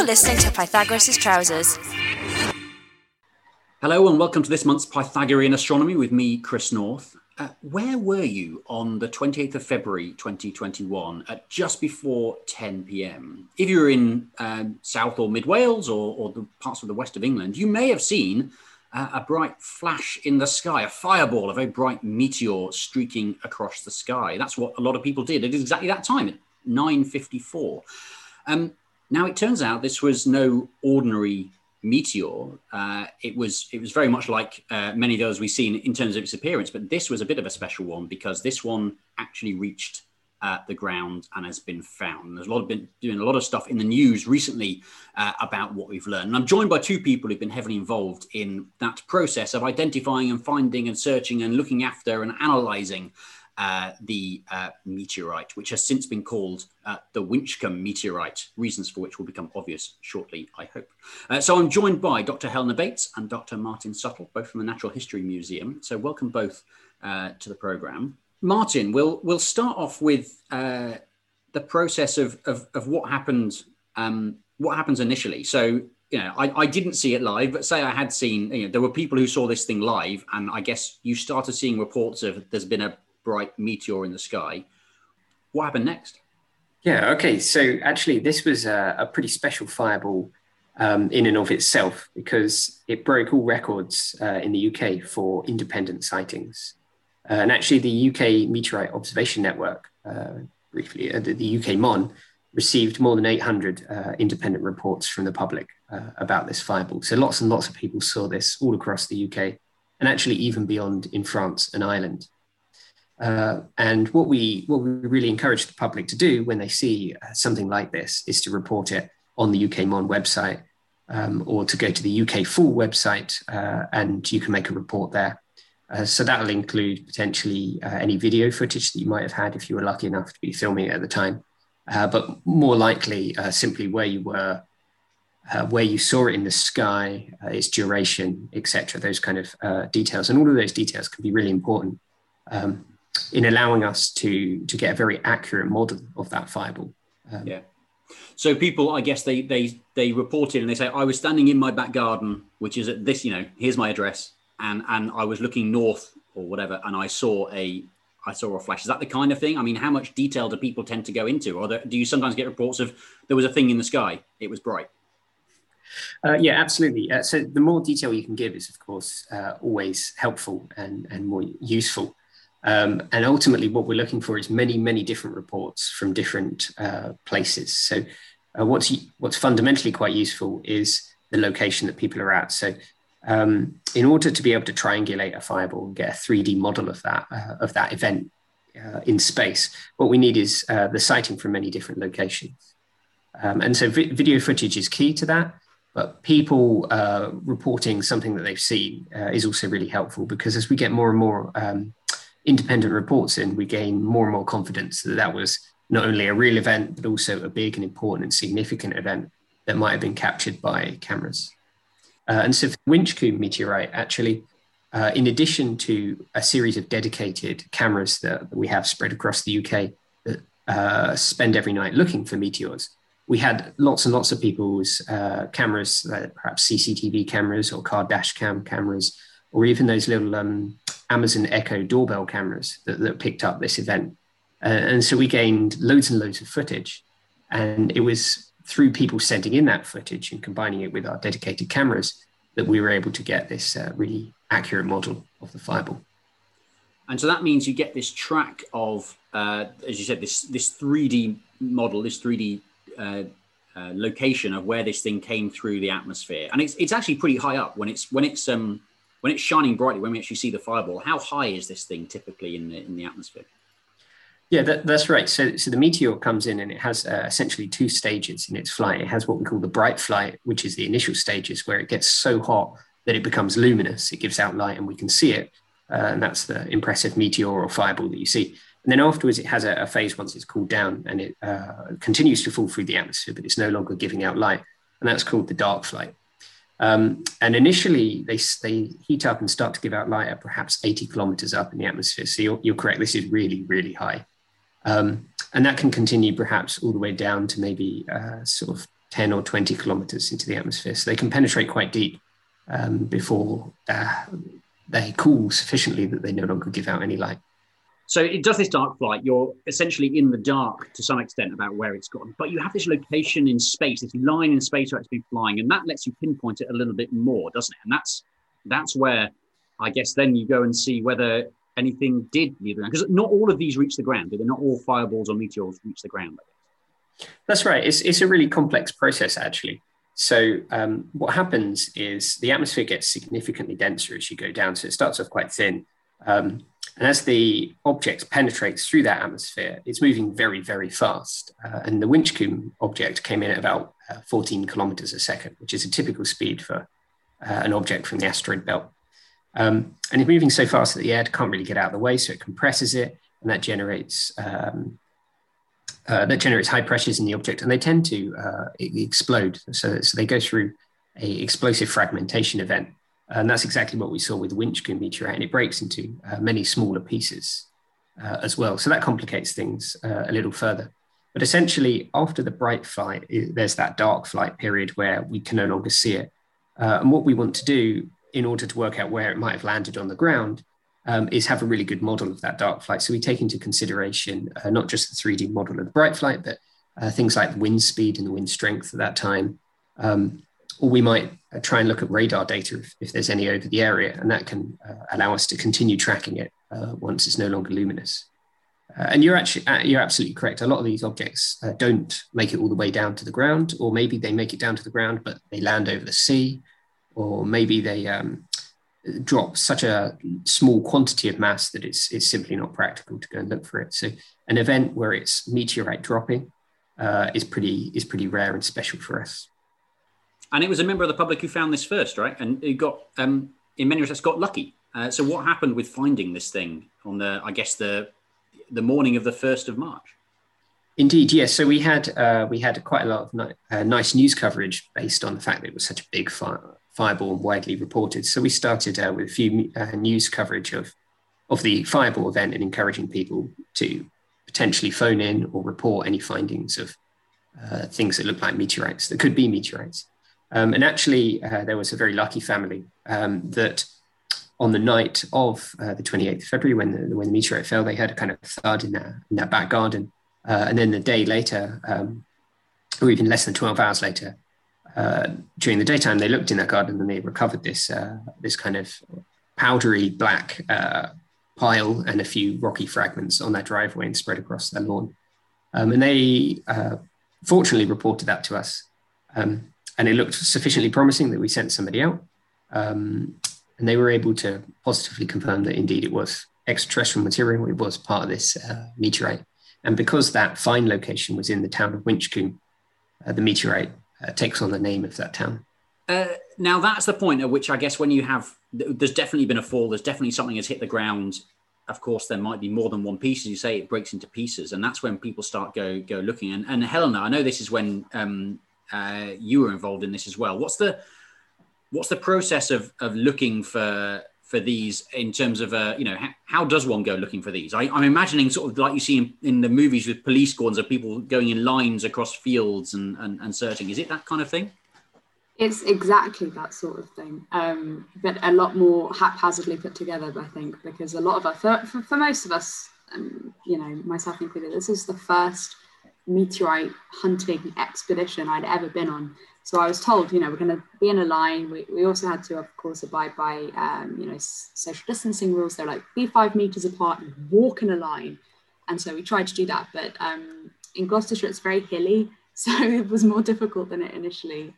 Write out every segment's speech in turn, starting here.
You're listening to Pythagoras' Trousers. Hello and welcome to this month's Pythagorean Astronomy with me, Chris North. Where were you on the 28th of February 2021 at just before 10 p.m? If you were in South or Mid Wales or the parts of the west of England, you may have seen a bright flash in the sky, a fireball, a very bright meteor streaking across the sky. That's what a lot of people did at exactly that time, at 9:54. Now, it turns out this was no ordinary meteor. It was very much like many of those we've seen in terms of its appearance, but this was a bit of a special one because this one actually reached the ground and has been found. And there's been doing a lot of stuff in the news recently about what we've learned. And I'm joined by two people who've been heavily involved in that process of identifying and finding and searching and looking after and analysing the meteorite, which has since been called the Winchcombe meteorite, reasons for which will become obvious shortly, I hope. So I'm joined by Dr. Helena Bates and Dr. Martin Suttle, both from the Natural History Museum. So welcome both to the programme. Martin, we'll start off with the process of what happens initially. So, you know, I didn't see it live, but say I had seen, you know, there were people who saw this thing live, and I guess you started seeing reports of there's been a bright meteor in the sky. What happened next? Yeah, okay. So actually, this was a pretty special fireball in and of itself, because it broke all records in the UK for independent sightings. And actually, the UK Meteorite Observation Network, briefly, the UK MON, received more than 800 independent reports from the public about this fireball. So lots and lots of people saw this all across the UK, and actually even beyond in France and Ireland. And what we really encourage the public to do when they see something like this is to report it on the UK MON website, or to go to the UK Full website, and you can make a report there. So that'll include potentially any video footage that you might have had if you were lucky enough to be filming it at the time, but more likely simply where you were, where you saw it in the sky, its duration, etc. Those kind of details, and all of those details can be really important in allowing us to get a very accurate model of that fireball. Yeah. So people, I guess they report it and they say, I was standing in my back garden, which is at this, you know, here's my address, and I was looking north or whatever, and I saw a flash. Is that the kind of thing? I mean, how much detail do people tend to go into? Or do you sometimes get reports of there was a thing in the sky, it was bright? Yeah, absolutely. So the more detail you can give is, of course, always helpful and more useful. And ultimately, what we're looking for is many, many different reports from different places. So what's fundamentally quite useful is the location that people are at. So in order to be able to triangulate a fireball and get a 3D model of that event in space, what we need is the sighting from many different locations. And so video footage is key to that. But people reporting something that they've seen is also really helpful, because as we get more and more independent reports in, we gain more and more confidence that that was not only a real event, but also a big and important and significant event that might have been captured by cameras. And so for the Winchcombe meteorite, actually, in addition to a series of dedicated cameras that we have spread across the UK that spend every night looking for meteors, we had lots and lots of people's cameras, perhaps CCTV cameras or car dash cam cameras, or even those little Amazon Echo doorbell cameras that picked up this event. And so we gained loads and loads of footage. And it was through people sending in that footage and combining it with our dedicated cameras that we were able to get this really accurate model of the fireball. And so that means you get this track of, as you said, this 3D model, this 3D location of where this thing came through the atmosphere. And it's actually pretty high up when it's shining brightly, when we actually see the fireball. How high is this thing typically in the atmosphere? Yeah, that's right. So the meteor comes in and it has essentially two stages in its flight. It has what we call the bright flight, which is the initial stages where it gets so hot that it becomes luminous. It gives out light and we can see it. And that's the impressive meteor or fireball that you see. And then afterwards, it has a phase once it's cooled down and it continues to fall through the atmosphere, but it's no longer giving out light. And that's called the dark flight. And initially, they heat up and start to give out light at perhaps 80 kilometers up in the atmosphere. So you're correct. This is really, really high. And that can continue perhaps all the way down to maybe sort of 10 or 20 kilometers into the atmosphere. So they can penetrate quite deep before they cool sufficiently that they no longer give out any light. So it does this dark flight. You're essentially in the dark to some extent about where it's gone, but you have this location in space, this line in space where it's been flying, and that lets you pinpoint it a little bit more, doesn't it? And that's where I guess then you go and see whether anything did leave the ground, because not all of these reach the ground. They're not all fireballs or meteors reach the ground. That's right. It's a really complex process, actually. So what happens is the atmosphere gets significantly denser as you go down. So it starts off quite thin. And as the object penetrates through that atmosphere, it's moving very, very fast. And the Winchcombe object came in at about 14 kilometers a second, which is a typical speed for an object from the asteroid belt. And it's moving so fast that the air can't really get out of the way, so it compresses it, and that generates high pressures in the object, and they tend to explode. So they go through an explosive fragmentation event. And that's exactly what we saw with the Winchcombe meteorite, and it breaks into many smaller pieces as well. So that complicates things a little further. But essentially, after the bright flight, there's that dark flight period where we can no longer see it. And what we want to do in order to work out where it might have landed on the ground is have a really good model of that dark flight. So we take into consideration not just the 3D model of the bright flight, but things like the wind speed and the wind strength at that time. Or we might try and look at radar data if there's any over the area, and that can allow us to continue tracking it once it's no longer luminous. And you're absolutely correct. A lot of these objects don't make it all the way down to the ground, or maybe they make it down to the ground, but they land over the sea, or maybe they drop such a small quantity of mass that it's simply not practical to go and look for it. So an event where it's meteorite dropping is pretty rare and special for us. And it was a member of the public who found this first, right? And it got, in many respects, got lucky. So what happened with finding this thing on the morning of the 1st of March? Indeed, yes. So we had quite a lot of nice news coverage based on the fact that it was such a big fireball and widely reported. So we started with a few news coverage of the fireball event and encouraging people to potentially phone in or report any findings of things that look like meteorites, that could be meteorites. And actually, there was a very lucky family that on the night of the 28th of February, when the meteorite fell, they heard a kind of thud in their back garden. And then the day later, or even less than 12 hours later, during the daytime, they looked in that garden and they recovered this kind of powdery black pile and a few rocky fragments on their driveway and spread across their lawn. And they fortunately reported that to us. And it looked sufficiently promising that we sent somebody out. And they were able to positively confirm that indeed it was extraterrestrial material. It was part of this meteorite. And because that find location was in the town of Winchcombe, the meteorite takes on the name of that town. Now, that's the point at which I guess when you have, there's definitely been a fall, there's definitely something has hit the ground. Of course, there might be more than one piece. As you say, it breaks into pieces. And that's when people start go looking. And Helena, I know this is when you were involved in this as well. What's the process of looking for these in terms of how does one go looking for these? I'm imagining sort of like you see in the movies with police squads of people going in lines across fields and searching. Is it that kind of thing? It's exactly that sort of thing, but a lot more haphazardly put together, I think, because a lot of us, for most of us, myself included, this is the first meteorite hunting expedition I'd ever been on. So I was told, we're going to be in a line. We also had to, of course, abide by, social distancing rules. They're like, be 5 meters apart and walk in a line. And so we tried to do that. But in Gloucestershire, it's very hilly. So it was more difficult than it initially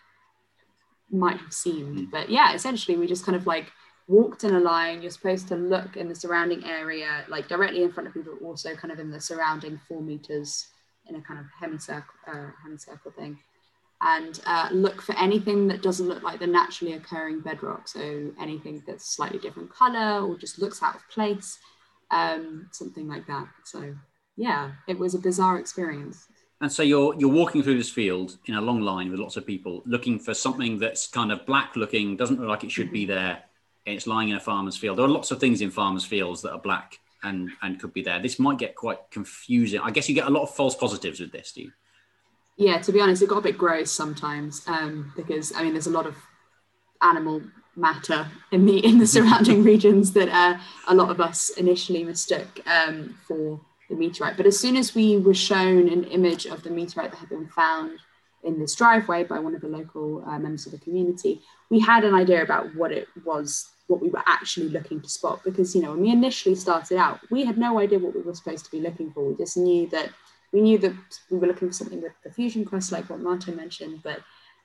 might have seemed. But yeah, essentially, we just kind of like walked in a line. You're supposed to look in the surrounding area, like directly in front of you, but also kind of in the surrounding 4 meters in a kind of hemicircle thing. And look for anything that doesn't look like the naturally occurring bedrock. So anything that's slightly different color or just looks out of place, something like that. So yeah, it was a bizarre experience. And so you're walking through this field in a long line with lots of people looking for something that's kind of black looking, doesn't look like it should be there. And it's lying in a farmer's field. There are lots of things in farmers' fields that are black and could be there. This might get quite confusing. I guess you get a lot of false positives with this, do you? Yeah, to be honest, it got a bit gross sometimes because I mean, there's a lot of animal matter in the surrounding regions that a lot of us initially mistook for the meteorite. But as soon as we were shown an image of the meteorite that had been found in this driveway by one of the local members of the community, we had an idea about what it was, what we were actually looking to spot. Because, you know, when we initially started out, we had no idea what we were supposed to be looking for. We just knew that we were looking for something with the fusion crust, like what Martin mentioned, but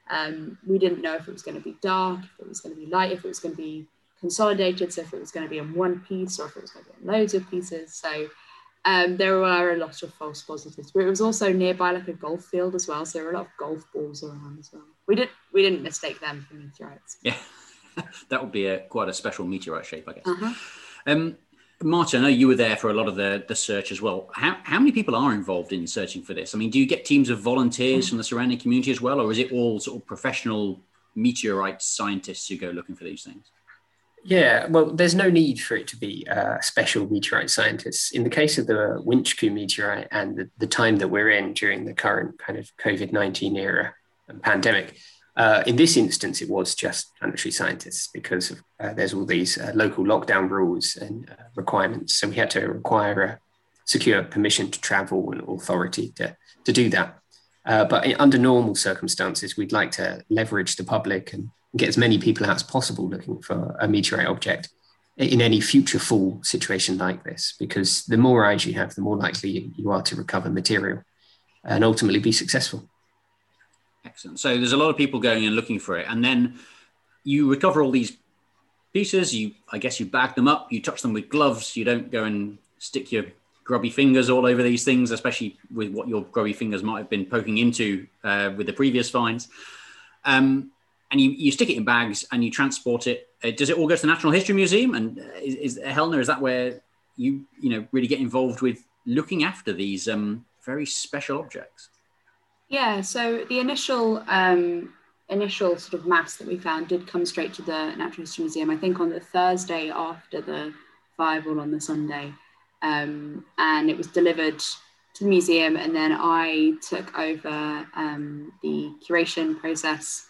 we didn't know if it was going to be dark, if it was going to be light, if it was going to be consolidated, so if it was going to be in one piece or if it was going to be in loads of pieces. So there were a lot of false positives, but it was also nearby like a golf field as well, so there were a lot of golf balls around as well. We didn't mistake them for meteorites. Yeah, that would be quite a special meteorite shape, I guess. Martin, I know you were there for a lot of the search as well. How many people are involved in searching for this? I mean, do you get teams of volunteers from the surrounding community as well, or is it all sort of professional meteorite scientists who go looking for these things? Yeah, well, there's no need for it to be special meteorite scientists. In the case of the Winchcombe meteorite and the time that we're in during the current kind of COVID-19 era and pandemic, in this instance, it was just planetary scientists because of, there's all these local lockdown rules and requirements. So we had to require a secure permission to travel and authority to do that. But under normal circumstances, we'd like to leverage the public and get as many people out as possible looking for a meteorite object in any future fall situation like this, because the more eyes you have, the more likely you are to recover material and ultimately be successful. Excellent. So there's a lot of people going and looking for it, and then you recover all these pieces. I guess you bag them up, you touch them with gloves. You don't go and stick your grubby fingers all over these things, especially with what your grubby fingers might have been poking into with the previous finds. And you stick it in bags and you transport it. Does it all go to the Natural History Museum? And is Helena, is that where you really get involved with looking after these very special objects? Yeah, so the initial sort of mass that we found did come straight to the Natural History Museum, I think on the Thursday after the fireball on the Sunday. And it was delivered to the museum, and then I took over the curation process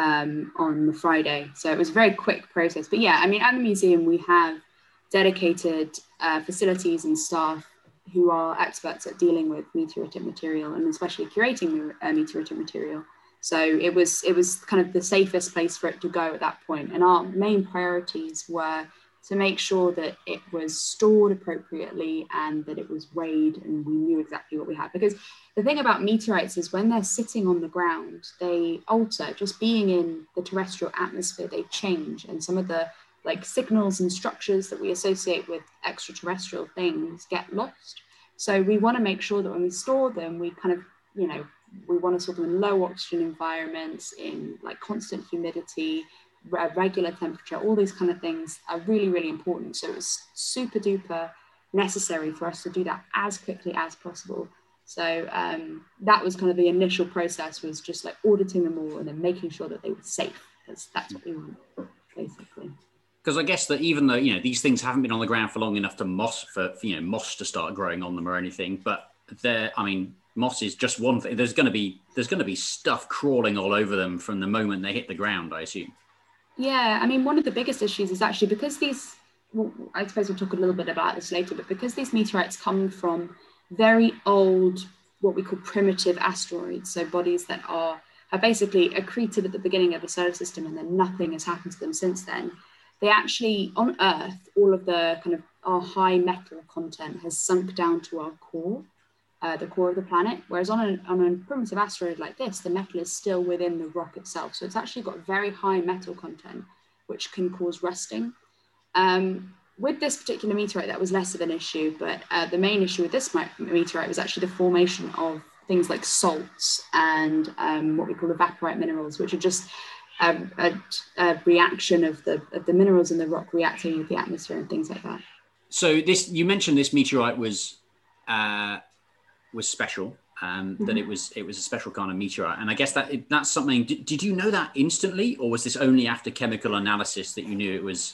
on the Friday. So it was a very quick process. But yeah, I mean, at the museum, we have dedicated facilities and staff who are experts at dealing with meteoritic material and especially curating the meteoritic material. So it was kind of the safest place for it to go at that point. And our main priorities were to make sure that it was stored appropriately and that it was weighed and we knew exactly what we had. Because the thing about meteorites is when they're sitting on the ground, they alter. Just being in the terrestrial atmosphere, they change. And some of the like signals and structures that we associate with extraterrestrial things get lost. So we want to make sure that when we store them, we kind of, we want to store them in low oxygen environments, in like constant humidity, regular temperature. All these kind of things are really, really important. So it was super duper necessary for us to do that as quickly as possible. So that was kind of the initial process, was just like auditing them all and then making sure that they were safe, because that's what we want, basically. Because I guess that even though, these things haven't been on the ground for long enough to moss to start growing on them or anything, but moss is just one thing. There's going to be stuff crawling all over them from the moment they hit the ground, I assume. Yeah, I mean, one of the biggest issues is actually because these, I suppose we'll talk a little bit about this later, but because these meteorites come from very old, what we call primitive asteroids, so bodies that have basically accreted at the beginning of the solar system and then nothing has happened to them since then. They actually, on Earth, all of the kind of our high metal content has sunk down to our core, the core of the planet. Whereas on a primitive asteroid like this, the metal is still within the rock itself. So it's actually got very high metal content, which can cause rusting. With this particular meteorite, that was less of an issue, but the main issue with this meteorite was actually the formation of things like salts and what we call evaporite minerals, which are just a reaction of the minerals in the rock reacting with the atmosphere and things like that. So you mentioned this meteorite was special, that it was a special kind of meteorite, and I guess that's something. Did you know that instantly, or was this only after chemical analysis that you knew it was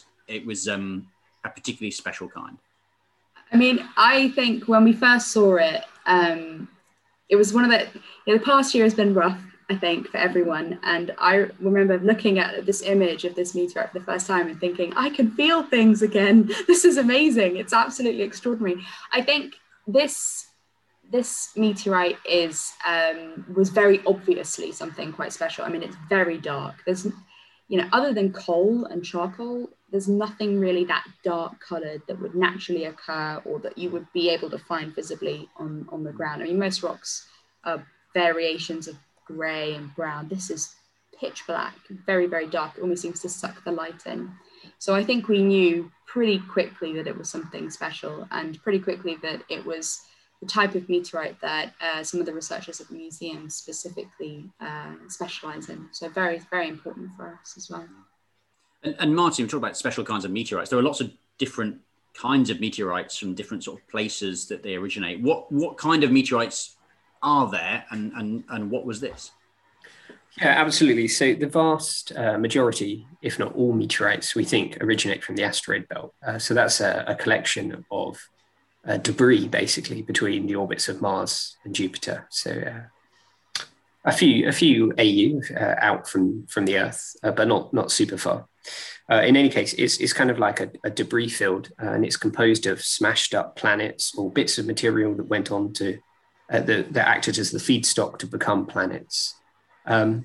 a particularly special kind? I mean, I think when we first saw it, it was one of the past year has been rough, I think, for everyone. And I remember looking at this image of this meteorite for the first time and thinking, I can feel things again. This is amazing. It's absolutely extraordinary. I think this meteorite was very obviously something quite special. I mean, it's very dark. There's, other than coal and charcoal, there's nothing really that dark coloured that would naturally occur or that you would be able to find visibly on the ground. I mean, most rocks are variations of grey and brown. This is pitch black, very, very dark. It almost seems to suck the light in. So I think we knew pretty quickly that it was something special, and pretty quickly that it was the type of meteorite that some of the researchers at the museum specifically specialise in. So very, very important for us as well. And Martin, we talk about special kinds of meteorites. There are lots of different kinds of meteorites from different sort of places that they originate. What kind of meteorites are there, and what was this? Yeah, absolutely. So the vast majority, if not all meteorites, we think originate from the asteroid belt. So that's a collection of debris, basically, between the orbits of Mars and Jupiter. So a few AU out from the Earth, but not super far. In any case, it's kind of like a debris field, and it's composed of smashed up planets or bits of material that went on to that acted as the feedstock to become planets. And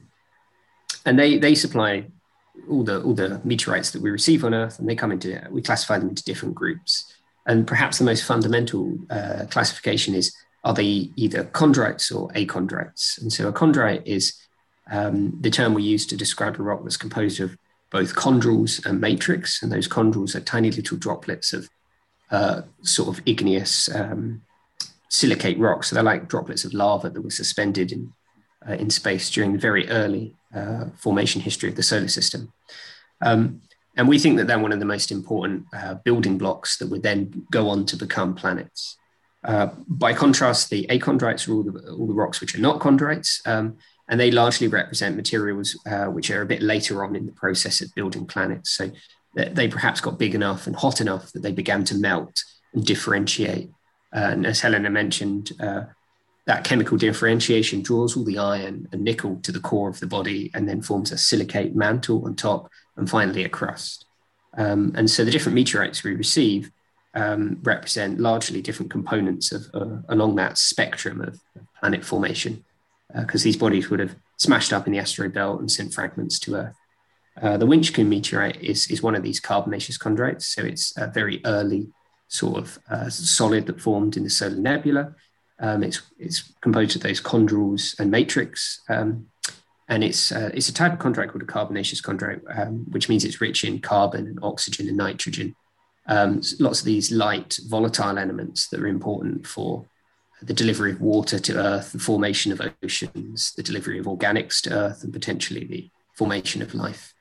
they supply all the meteorites that we receive on Earth, and we classify them into different groups. And perhaps the most fundamental classification is, are they either chondrites or achondrites? And so a chondrite is the term we use to describe a rock that's composed of both chondrules and matrix. And those chondrules are tiny little droplets of sort of igneous silicate rocks. So they're like droplets of lava that were suspended in space during the very early formation history of the solar system. And we think that they're one of the most important building blocks that would then go on to become planets. By contrast, the achondrites are all the rocks which are not chondrites, and they largely represent materials which are a bit later on in the process of building planets. So they perhaps got big enough and hot enough that they began to melt and differentiate. And as Helena mentioned, that chemical differentiation draws all the iron and nickel to the core of the body and then forms a silicate mantle on top and finally a crust. And so the different meteorites we receive represent largely different components along that spectrum of planet formation, because these bodies would have smashed up in the asteroid belt and sent fragments to Earth. The Winchcombe meteorite is one of these carbonaceous chondrites. So it's a very early sort of solid that formed in the solar nebula. It's composed of those chondrules and matrix. And it's a type of chondrite called a carbonaceous chondrite, which means it's rich in carbon and oxygen and nitrogen. Lots of these light, volatile elements that are important for the delivery of water to Earth, the formation of oceans, the delivery of organics to Earth, and potentially the formation of life.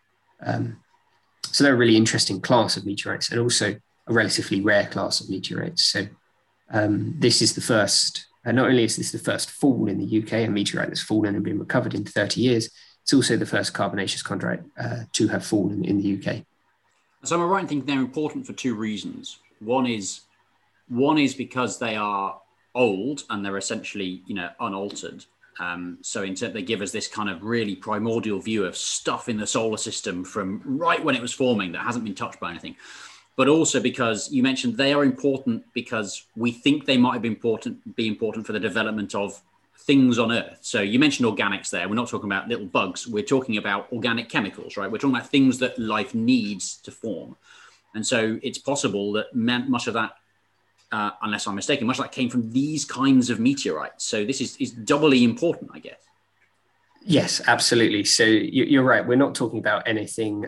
So they're a really interesting class of meteorites, and also a relatively rare class of meteorites. So this is the first, not only is this the first fall in the UK, a meteorite that's fallen and been recovered in 30 years, it's also the first carbonaceous chondrite to have fallen in the UK. So am I right in thinking they're important for two reasons? One is because they are old and they're essentially, unaltered. So in turn, they give us this kind of really primordial view of stuff in the solar system from right when it was forming that hasn't been touched by anything. But also because you mentioned they are important because we think they might be important for the development of things on Earth. So you mentioned organics there. We're not talking about little bugs. We're talking about organic chemicals, right? We're talking about things that life needs to form. And so it's possible that much of that, unless I'm mistaken, much of that came from these kinds of meteorites. So this is doubly important, I guess. Yes, absolutely. So you're right. We're not talking about anything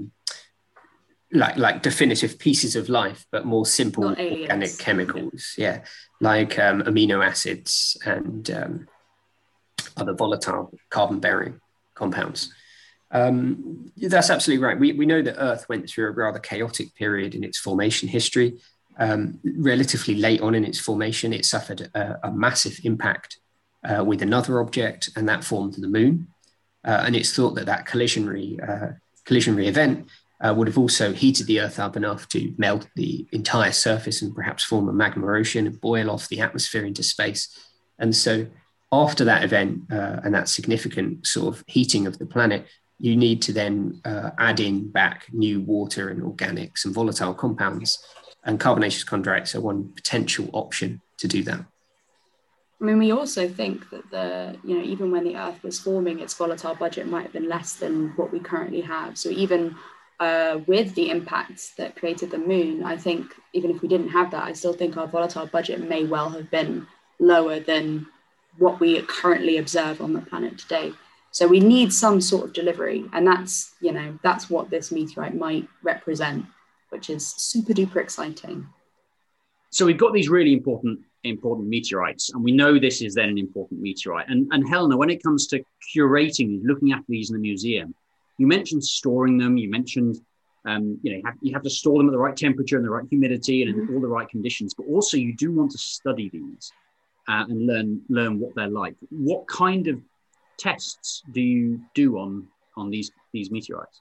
like definitive pieces of life, but more simple organic chemicals. Yeah, like amino acids and other volatile carbon-bearing compounds. That's absolutely right. We know that Earth went through a rather chaotic period in its formation history. Relatively late on in its formation, it suffered a massive impact with another object, and that formed the Moon. And it's thought that collisionary event would have also heated the Earth up enough to melt the entire surface and perhaps form a magma ocean and boil off the atmosphere into space. And so after that event and that significant sort of heating of the planet, you need to then add in back new water and organics and volatile compounds. And carbonaceous chondrites are one potential option to do that. I mean, we also think that even when the Earth was forming, its volatile budget might have been less than what we currently have. So even with the impacts that created the moon, I think even if we didn't have that, I still think our volatile budget may well have been lower than what we currently observe on the planet today. So we need some sort of delivery, and that's what this meteorite might represent, which is super duper exciting. So we've got these really important meteorites, and we know this is then an important meteorite. And Helena, when it comes to curating, looking at these in the museum, you mentioned storing them. You mentioned you have to store them at the right temperature and the right humidity and in all the right conditions. But also, you do want to study these and learn what they're like. What kind of tests do you do on these meteorites?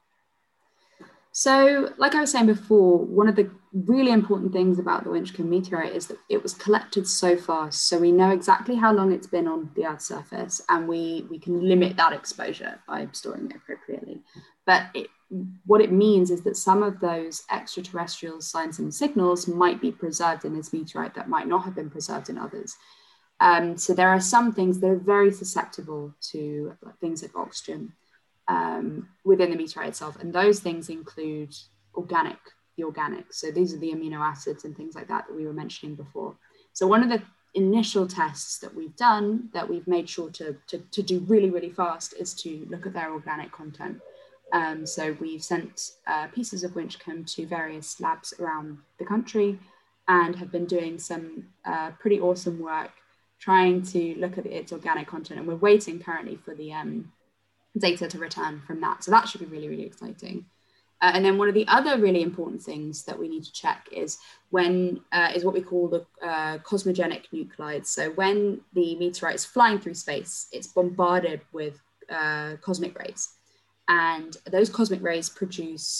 So, like I was saying before, one of the really important things about the Winchcombe meteorite is that it was collected so fast. So we know exactly how long it's been on the Earth's surface, and we can limit that exposure by storing it appropriately. But what it means is that some of those extraterrestrial signs and signals might be preserved in this meteorite that might not have been preserved in others. So there are some things that are very susceptible to things like oxygen within the meteorite itself, and those things include the organics. So these are the amino acids and things like that we were mentioning before. So one of the initial tests that we've done, that we've made sure to do really, really fast, is to look at their organic content. So we've sent pieces of Winchcombe to various labs around the country and have been doing some pretty awesome work trying to look at its organic content, and we're waiting currently for the data to return from that. So that should be really, really exciting. And then one of the other really important things that we need to check is is what we call the cosmogenic nuclides. So when the meteorite is flying through space, it's bombarded with cosmic rays. And those cosmic rays produce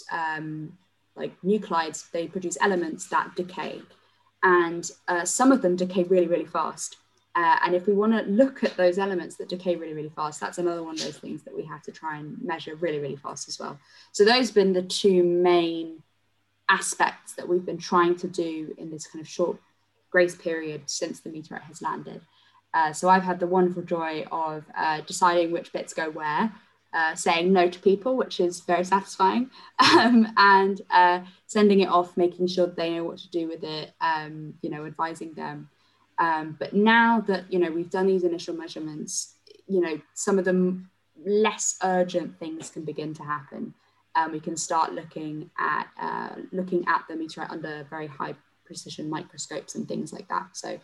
nuclides. They produce elements that decay. And some of them decay really, really fast. And if we want to look at those elements that decay really, really fast, that's another one of those things that we have to try and measure really, really fast as well. So those have been the two main aspects that we've been trying to do in this kind of short grace period since the meteorite has landed. So I've had the wonderful joy of deciding which bits go where, saying no to people, which is very satisfying, and sending it off, making sure that they know what to do with it, advising them. But now that, we've done these initial measurements, some of the less urgent things can begin to happen. We can start looking at the meteorite under very high precision microscopes and things like that. So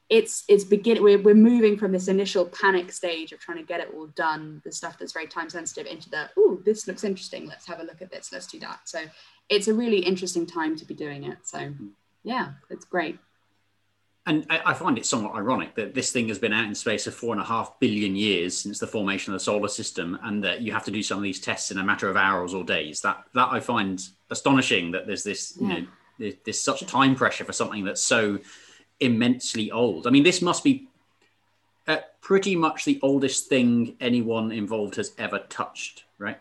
we're moving from this initial panic stage of trying to get it all done, the stuff that's very time sensitive, into this looks interesting, let's have a look at this, let's do that. So it's a really interesting time to be doing it. So yeah, it's great. And I find it somewhat ironic that this thing has been out in space for 4.5 billion years since the formation of the solar system, and that you have to do some of these tests in a matter of hours or days. That I find astonishing, that there's this, there's such time pressure for something that's so immensely old. I mean, this must be pretty much the oldest thing anyone involved has ever touched, right?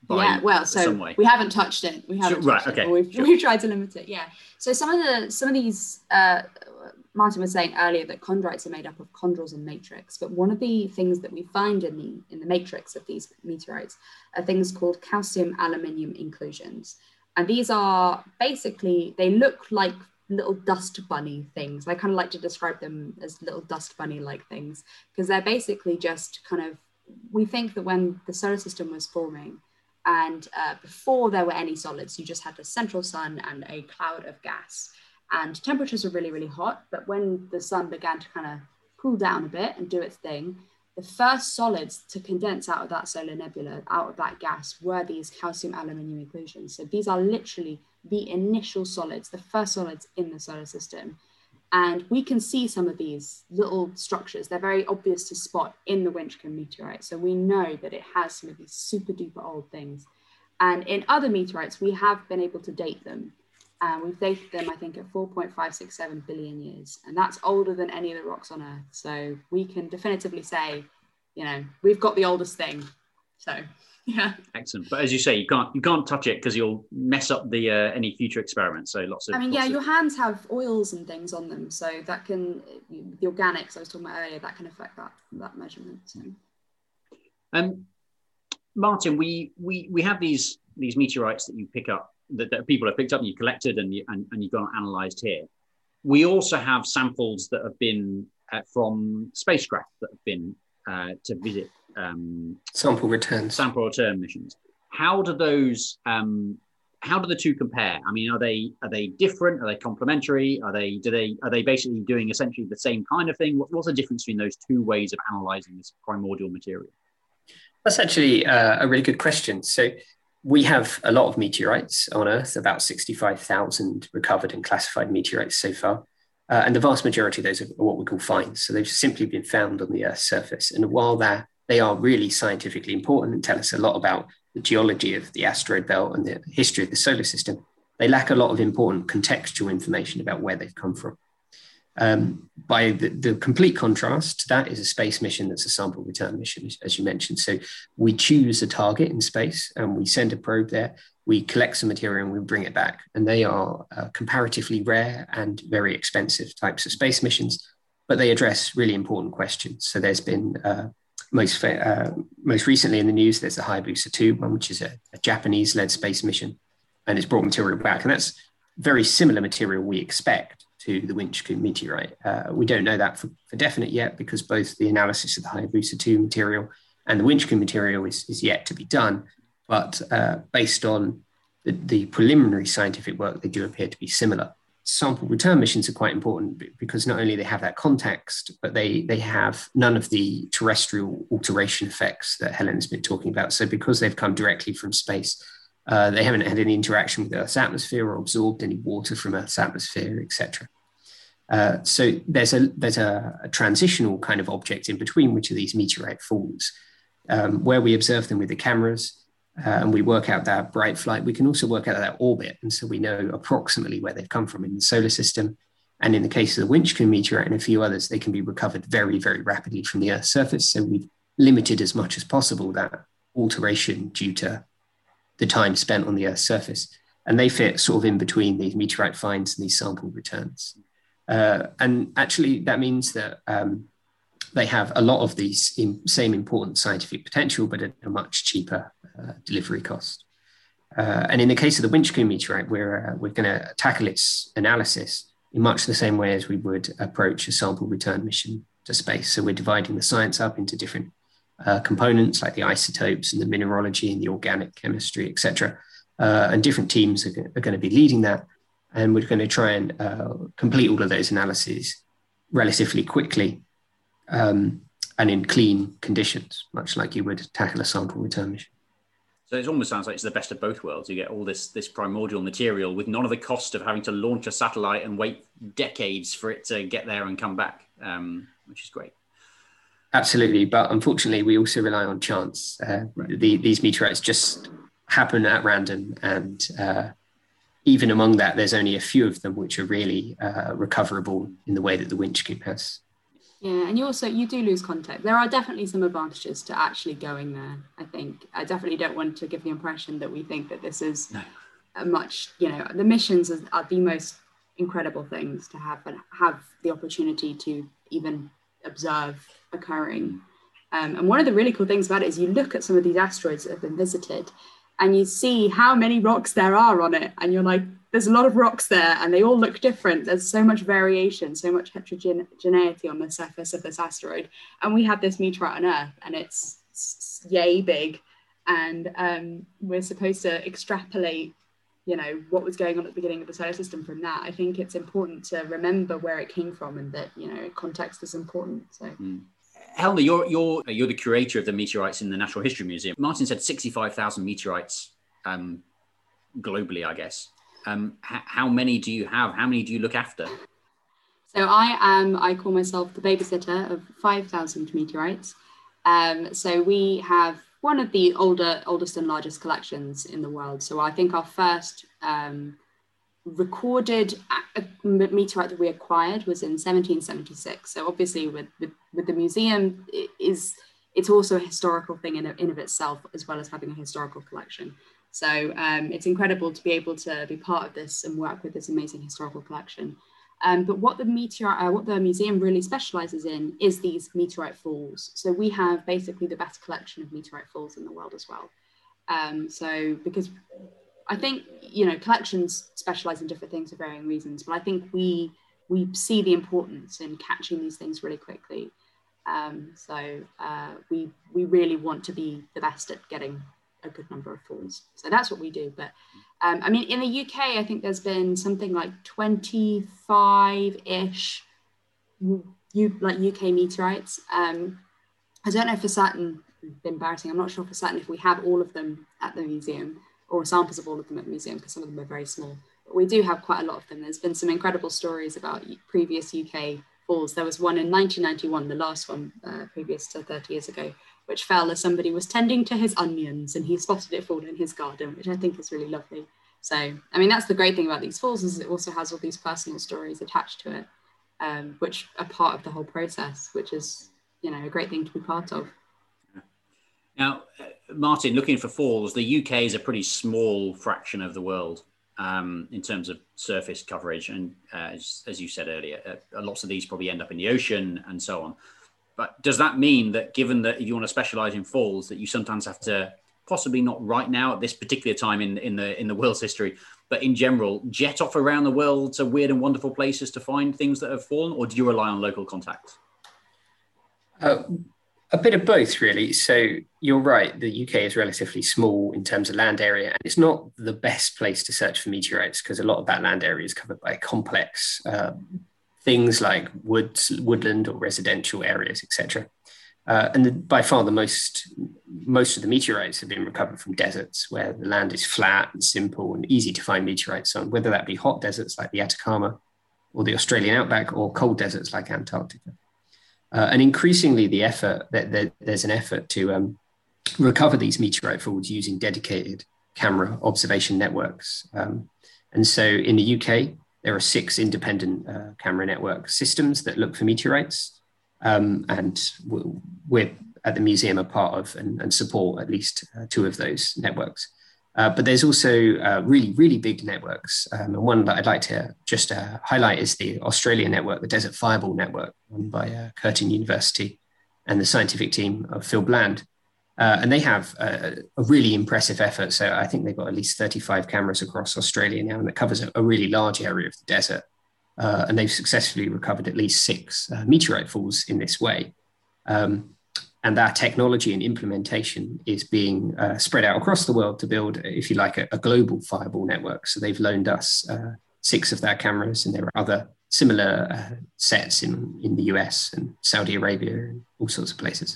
We haven't touched it. We've tried to limit it. Yeah. So some of these. Martin was saying earlier that chondrites are made up of chondrules and matrix, but one of the things that we find in the matrix of these meteorites are things called calcium aluminium inclusions. And these are basically, they look like little dust bunny things. I kind of like to describe them as little dust bunny like things, because they're basically just we think that when the solar system was forming, and before there were any solids, you just had the central sun and a cloud of gas. And temperatures were really, really hot. But when the sun began to kind of cool down a bit and do its thing, the first solids to condense out of that solar nebula, out of that gas, were these calcium aluminium inclusions. So these are literally the initial solids, the first solids in the solar system. And we can see some of these little structures. They're very obvious to spot in the Winchcombe meteorite. So we know that it has some of these super duper old things. And in other meteorites, we have been able to date them. And we've dated them, I think, at 4.567 billion years. And that's older than any of the rocks on Earth. So we can definitively say, we've got the oldest thing. So, yeah. Excellent. But as you say, you can't touch it because you'll mess up the any future experiments. So your hands have oils and things on them. So that can, the organics I was talking about earlier, that can affect that measurement. So. Martin, we have these meteorites that you pick up, that people have picked up and you collected and you've gone and analysed here. We also have samples that have been from spacecraft that have been to visit sample return missions. How do the two compare? I mean, are they different? Are they complementary? Are they basically doing essentially the same kind of thing? What's the difference between those two ways of analysing this primordial material? That's actually a really good question. So we have a lot of meteorites on Earth, about 65,000 recovered and classified meteorites so far. And the vast majority of those are what we call finds. So they've simply been found on the Earth's surface. And while they are really scientifically important and tell us a lot about the geology of the asteroid belt and the history of the solar system, they lack a lot of important contextual information about where they've come from. By the complete contrast to that is a space mission that's a sample return mission, as you mentioned. So we choose a target in space and we send a probe there, we collect some material and we bring it back. And they are comparatively rare and very expensive types of space missions, but they address really important questions. So there's been most recently in the news, there's the Hayabusa 2 one, which is a Japanese-led space mission, and it's brought material back. And that's very similar material we expect to the Winchcombe meteorite. We don't know that for definite yet because both the analysis of the Hayabusa 2 material and the Winchcombe material is yet to be done. But based on the preliminary scientific work, they do appear to be similar. Sample return missions are quite important because not only they have that context, but they have none of the terrestrial alteration effects that Helen's been talking about. So because they've come directly from space, they haven't had any interaction with Earth's atmosphere or absorbed any water from Earth's atmosphere, etc. So there's a transitional kind of object in between which of these meteorite falls, where we observe them with the cameras and we work out their bright flight. We can also work out their orbit, and so we know approximately where they've come from in the solar system. And in the case of the Winchcombe meteorite and a few others, they can be recovered very, very rapidly from the Earth's surface. So we've limited as much as possible that alteration due to the time spent on the Earth's surface. And they fit sort of in between these meteorite finds and these sample returns. And actually, that means that they have a lot of these same important scientific potential, but at a much cheaper delivery cost. And in the case of the Winchcombe meteorite, we're going to tackle its analysis in much the same way as we would approach a sample return mission to space. So we're dividing the science up into different components like the isotopes and the mineralogy and the organic chemistry, etc. And different teams are going to be leading that. And we're going to try and complete all of those analyses relatively quickly and in clean conditions, much like you would tackle a sample return mission. So it almost sounds like it's the best of both worlds. You get all this primordial material with none of the cost of having to launch a satellite and wait decades for it to get there and come back, which is great. Absolutely. But unfortunately, we also rely on chance. Right. These meteorites just happen at random. And even among that, there's only a few of them which are really recoverable in the way that the Winchcombe has. Yeah, and you do lose contact. There are definitely some advantages to actually going there, I think. I definitely don't want to give the impression that we think that this is a much, the missions are the most incredible things to have the opportunity to even observe occurring. And one of the really cool things about it is you look at some of these asteroids that have been visited and you see how many rocks there are on it. And you're like, there's a lot of rocks there and they all look different. There's so much variation, so much heterogeneity on the surface of this asteroid. And we have this meteorite on Earth and it's yay big. And we're supposed to extrapolate, what was going on at the beginning of the solar system from that. I think it's important to remember where it came from and that, context is important. So. Helena, you're the curator of the meteorites in the Natural History Museum. Martin said 65,000 meteorites globally, I guess. How many do you have? How many do you look after? So I call myself the babysitter of 5,000 meteorites. So we have one of the oldest and largest collections in the world. So I think our first recorded meteorite that we acquired was in 1776. So obviously with the museum, it's also a historical thing in of itself, as well as having a historical collection. So it's incredible to be able to be part of this and work with this amazing historical collection. But what the museum really specializes in is these meteorite falls. So we have basically the best collection of meteorite falls in the world as well. So because I think, collections specialize in different things for varying reasons, but I think we see the importance in catching these things really quickly. We really want to be the best at getting a good number of falls. So that's what we do. But in the UK, I think there's been something like 25-ish UK meteorites. I don't know for certain, embarrassing, I'm not sure for certain if we have all of them at the museum or samples of all of them at the museum, because some of them are very small. But we do have quite a lot of them. There's been some incredible stories about previous UK falls. There was one in 1991, the last one previous to 30 years ago, which fell as somebody was tending to his onions and he spotted it fall in his garden, which I think is really lovely. So, that's the great thing about these falls, is it also has all these personal stories attached to it, which are part of the whole process, which is, a great thing to be part of. Now, Martin, looking for falls, the UK is a pretty small fraction of the world in terms of surface coverage. And as you said earlier, lots of these probably end up in the ocean and so on. But does that mean that, given that if you want to specialize in falls, that you sometimes have to, possibly not right now at this particular time in the world's history, but in general, jet off around the world to weird and wonderful places to find things that have fallen, or do you rely on local contacts? A bit of both, really. So you're right, the UK is relatively small in terms of land area, and it's not the best place to search for meteorites because a lot of that land area is covered by complex things like woodland or residential areas, etc. By far most of the meteorites have been recovered from deserts where the land is flat and simple and easy to find meteorites on, whether that be hot deserts like the Atacama or the Australian outback, or cold deserts like Antarctica. And increasingly, there's an effort to recover these meteorite falls using dedicated camera observation networks. And so in the UK, there are 6 independent camera network systems that look for meteorites. And we're at the museum a part of and support at least 2 of those networks. But there's also really, really big networks. And one that I'd like to just highlight is the Australian network, the Desert Fireball Network, run by Curtin University and the scientific team of Phil Bland. And they have a really impressive effort. So I think they've got at least 35 cameras across Australia now, and that covers a really large area of the desert. And they've successfully recovered at least 6 meteorite falls in this way. And that technology and implementation is being spread out across the world to build, if you like, a global fireball network. So they've loaned us 6 of their cameras, and there are other similar sets in the US and Saudi Arabia and all sorts of places.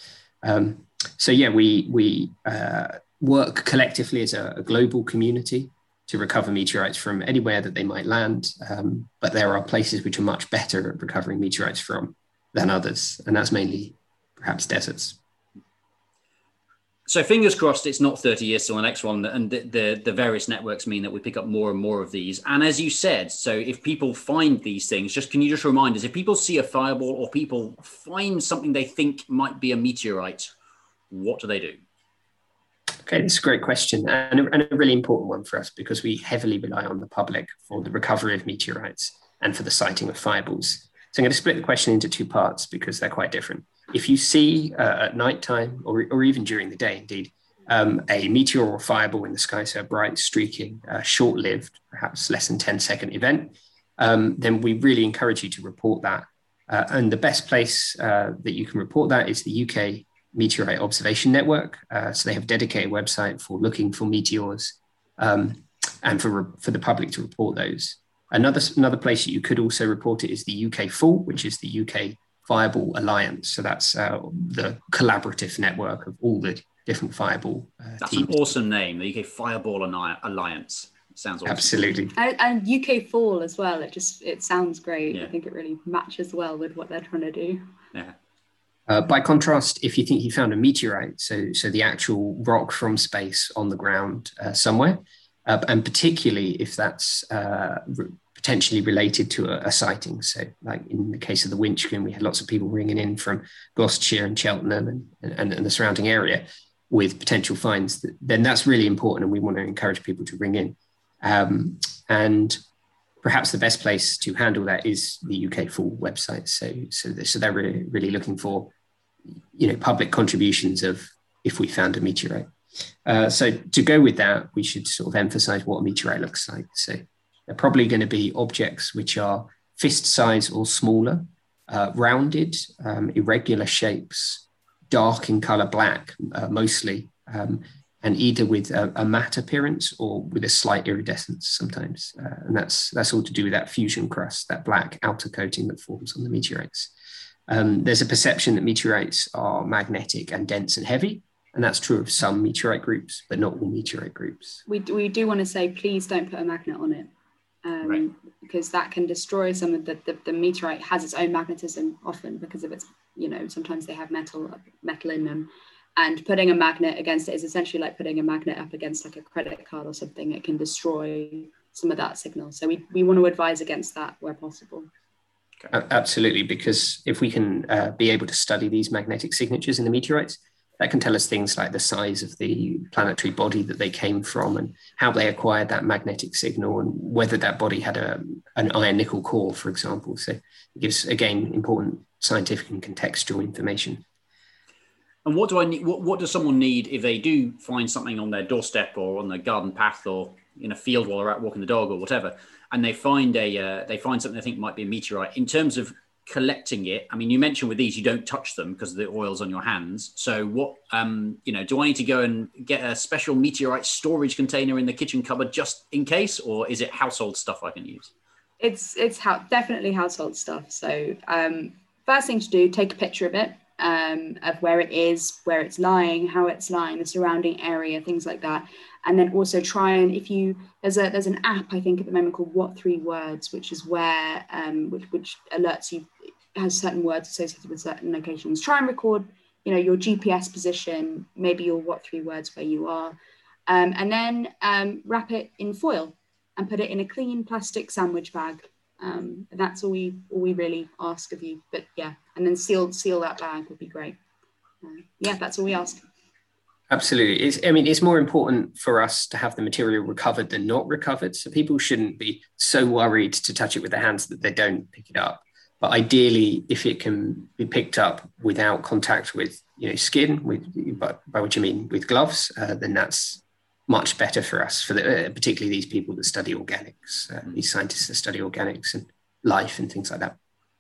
We work collectively as a global community to recover meteorites from anywhere that they might land. But there are places which are much better at recovering meteorites from than others. And that's mainly perhaps deserts. So fingers crossed it's not 30 years till the next one, and the various networks mean that we pick up more and more of these. And as you said, so if people find these things, can you just remind us, if people see a fireball or people find something they think might be a meteorite, what do they do? Okay, that's a great question, and a really important one for us, because we heavily rely on the public for the recovery of meteorites and for the sighting of fireballs. So I'm going to split the question into 2 parts because they're quite different. If you see at nighttime or even during the day, indeed, a meteor or fireball in the sky, so a bright, streaking, short-lived, perhaps less than 10-second event, then we really encourage you to report that. And the best place that you can report that is the UK Meteorite Observation Network. So they have a dedicated website for looking for meteors and for the public to report those. Another place that you could also report it is the UK Fall, which is the UK Fireball Alliance. So that's the collaborative network of all the different fireball That's teams. An awesome name, the UK Fireball Alliance. Sounds awesome. Absolutely. And UK Fall as well. It sounds great. Yeah. I think it really matches well with what they're trying to do. Yeah. By contrast, if you think you found a meteorite, so the actual rock from space on the ground somewhere, and particularly if that's potentially related to a sighting. So like in the case of the Winchcombe, we had lots of people ringing in from Gloucestershire and Cheltenham and the surrounding area with potential finds. Then that's really important, and we want to encourage people to ring in. And perhaps the best place to handle that is the UK Fall website. So they're really looking for, public contributions of if we found a meteorite. So to go with that, we should sort of emphasize what a meteorite looks like. So they're probably going to be objects which are fist size or smaller, rounded, irregular shapes, dark in color, black mostly, and either with a matte appearance or with a slight iridescence sometimes. And that's all to do with that fusion crust, that black outer coating that forms on the meteorites. There's a perception that meteorites are magnetic and dense and heavy, and that's true of some meteorite groups, but not all meteorite groups. We do want to say, please don't put a magnet on it, right, because that can destroy some of the meteorite has its own magnetism often because of its, sometimes they have metal in them. And putting a magnet against it is essentially like putting a magnet up against like a credit card or something. It can destroy some of that signal. So we want to advise against that where possible. Absolutely, because if we can be able to study these magnetic signatures in the meteorites, that can tell us things like the size of the planetary body that they came from and how they acquired that magnetic signal and whether that body had an iron nickel core, for example. So it gives, again, important scientific and contextual information. And what do I need? What does someone need if they do find something on their doorstep or on their garden path or in a field while they're out walking the dog or whatever, and they find something they think might be a meteorite? In terms of collecting it, I mean, you mentioned with these you don't touch them because the oil's on your hands. So what, do I need to go and get a special meteorite storage container in the kitchen cupboard just in case, or is it household stuff I can use? It's definitely household stuff. So first thing to do, take a picture of it. Of where it is, where it's lying, how it's lying, the surrounding area, things like that. And then also try and there's an app I think at the moment called What 3 Words, which is where which alerts you, has certain words associated with certain locations. Try and record, your GPS position, maybe your What 3 Words where you are, and then wrap it in foil and put it in a clean plastic sandwich bag. That's all we really ask of you, but yeah, and then seal that bag would be great. That's all we ask. Absolutely. It's more important for us to have the material recovered than not recovered. So people shouldn't be so worried to touch it with their hands that they don't pick it up. But ideally, if it can be picked up without contact with skin, by which I mean with gloves, then that's much better for us, for particularly these people that study organics, these scientists that study organics and life and things like that.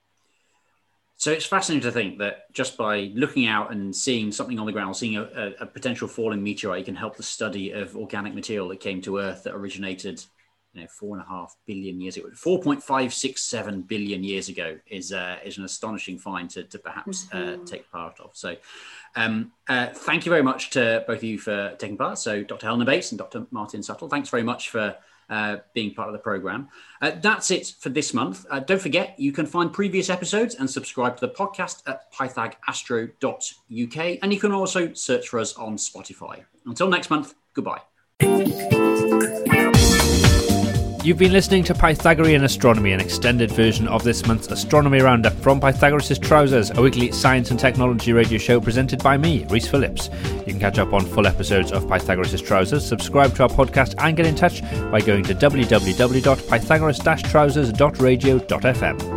So it's fascinating to think that just by looking out and seeing something on the ground, seeing a potential falling meteorite, can help the study of organic material that came to Earth that originated 4.5 billion years ago. 4.567 billion years ago is an astonishing find to perhaps take part of. So thank you very much to both of you for taking part. So Dr. Helena Bates and Dr. Martin Suttle, thanks very much for being part of the programme. That's it for this month. Don't forget, you can find previous episodes and subscribe to the podcast at pythagastro.uk, and you can also search for us on Spotify. Until next month, goodbye. You've been listening to Pythagorean Astronomy, an extended version of this month's Astronomy Roundup from Pythagoras' Trousers, a weekly science and technology radio show presented by me, Rhys Phillips. You can catch up on full episodes of Pythagoras' Trousers, subscribe to our podcast and get in touch by going to www.pythagoras-trousers.radio.fm.